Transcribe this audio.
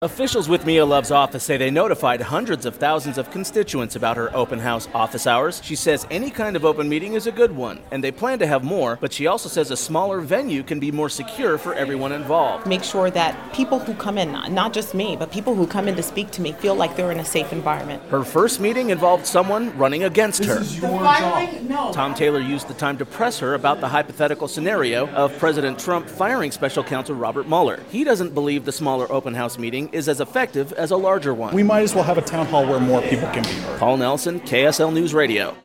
Officials with Mia Love's office say they notified hundreds of thousands of constituents about her open house office hours. She says any kind of open meeting is a good one, and they plan to have more, but she also says a smaller venue can be more secure for everyone involved. Make sure that people who come in, not just me, but people who come in to speak to me feel like they're in a safe environment. Her first meeting involved someone running against her. This is your job. No. Tom Taylor used the time to press her about the hypothetical scenario of President Trump firing special counsel Robert Mueller. He doesn't believe the smaller open house meeting is as effective as a larger one. We might as well have a town hall where more people can be heard. Paul Nelson, KSL News Radio.